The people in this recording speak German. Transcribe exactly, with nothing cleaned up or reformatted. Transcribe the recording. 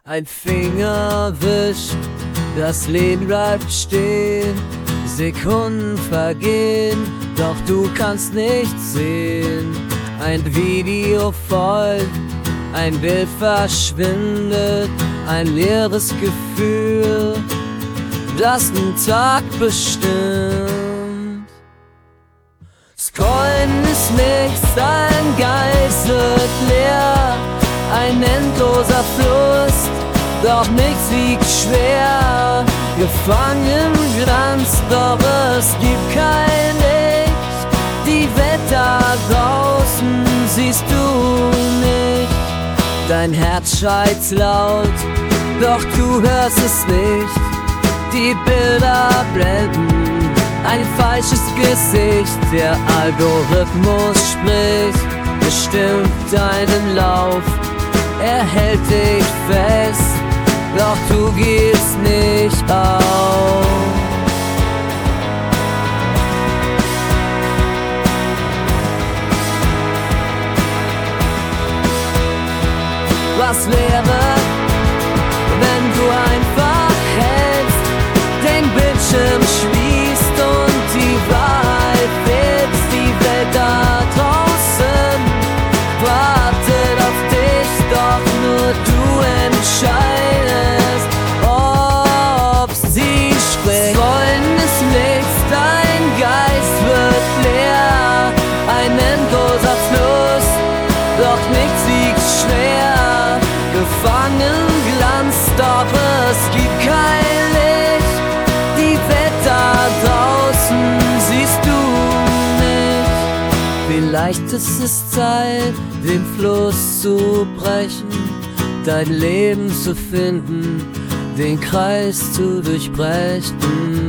Ein Fingerwisch, das Leben bleibt stehen. Sekunden vergehen, doch du kannst nichts sehen. Ein Video folgt, ein Bild verschwindet, ein leeres Gefühl, das den Tag bestimmt. Scrollen ist nichts, dein Geist wird leer. Ein endloser Fluss, doch nichts wiegt schwer. Gefangen im Glanz, doch es gibt kein Licht. Die Welt da draußen siehst du nicht. Dein Herz schreit laut, doch du hörst es nicht. Die Bilder blenden ein falsches Gesicht. Der Algorithmus spricht, bestimmt deinen Lauf. Er hält dich fest, doch du gehst nicht auf. Was wäre, wenn du einfach hältst, den Bildschirm schließt und die Wahrheit willst? Die Welt da draußen wartet auf dich, doch nur du entscheidest, ob sie spricht. Wollen ist nichts, dein Geist wird leer. Ein endloser Fluss, doch nichts wiegt schwer. Gefangen Glanz, doch es gibt kein Licht. Die Welt da draußen siehst du nicht. Vielleicht ist es Zeit, den Fluss zu brechen, dein Leben zu finden, den Kreis zu durchbrechen.